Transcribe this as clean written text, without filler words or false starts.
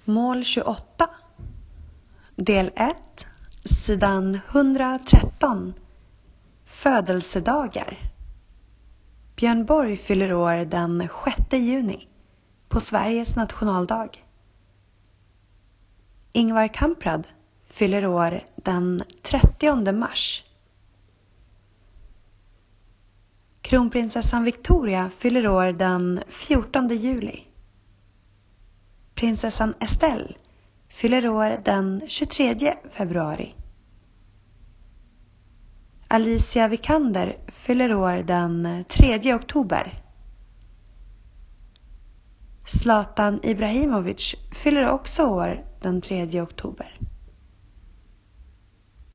Mål 28. Del 1. Sidan 113. Födelsedagar. Björn Borg fyller år den 6 juni på Sveriges nationaldag. Ingvar Kamprad fyller år den 30 mars. Kronprinsessan Victoria fyller år den 14 juli. Prinsessan Estelle fyller år den 23 februari. Alicia Vikander fyller år den 3 oktober. Zlatan Ibrahimovic fyller också år den 3 oktober.